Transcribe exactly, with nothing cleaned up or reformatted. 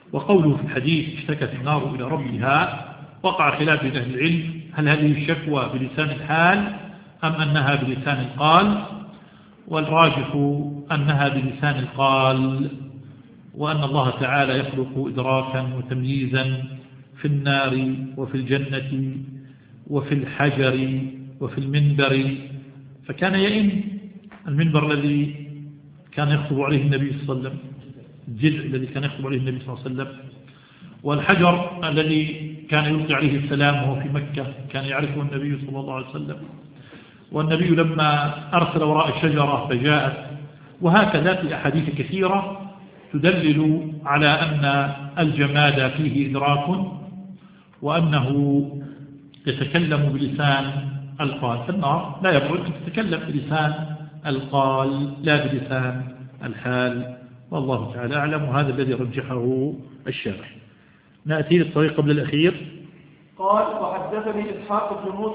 وقوله في الحديث اشتكت النار إلى ربها وقع خلاف بين أهل العلم، هل هذه الشكوى بلسان الحال أم أنها بلسان القال؟ والراجح أنها بلسان القال، وأن الله تعالى يخلق إدراكا وتمييزا في النار وفي الجنة وفي الحجر وفي المنبر، فكان يئن المنبر الذي كان يخطب عليه النبي صلى الله عليه وسلم، الجذع الذي كان يخطب عليه النبي صلى الله عليه وسلم، والحجر الذي كان يلقي عليه السلام وهو في مكة كان يعرفه النبي صلى الله عليه وسلم، والنبي لما أرسل وراء الشجرة فجاءت، وهكذا في أحاديث كثيرة تدلل على أن الجماد فيه إدراك وأنه يتكلم بلسان القال. فالنار لا يبعد أن تتكلم بلسان القال لا بلسان الحال، والله تعالى أعلم، وهذا الذي رجحه الشارح. نأتي للطريق قبل الأخير. قال: وحدثني إسحاق بن موسى